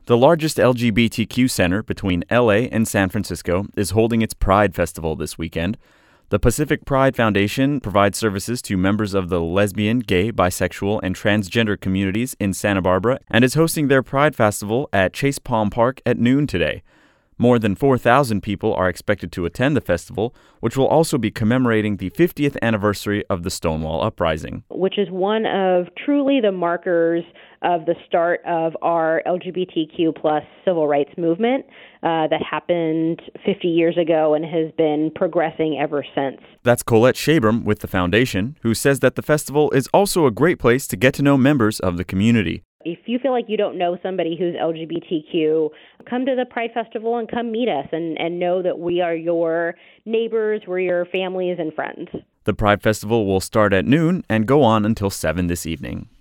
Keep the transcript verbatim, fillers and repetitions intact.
The largest L G B T Q center between L A and San Francisco is holding its Pride Festival this weekend. The Pacific Pride Foundation provides services to members of the lesbian, gay, bisexual, and transgender communities in Santa Barbara and is hosting their Pride Festival at Chase Palm Park at noon today. More than four thousand people are expected to attend the festival, which will also be commemorating the fiftieth anniversary of the Stonewall Uprising. Which is one of truly the markers of the start of our L G B T Q plus civil rights movement uh, that happened fifty years ago and has been progressing ever since. That's Colette Shabram with the foundation, who says that the festival is also a great place to get to know members of the community. If you feel like you don't know somebody who's L G B T Q, come to the Pride Festival and come meet us and, and know that we are your neighbors, we're your families and friends. The Pride Festival will start at noon and go on until seven this evening.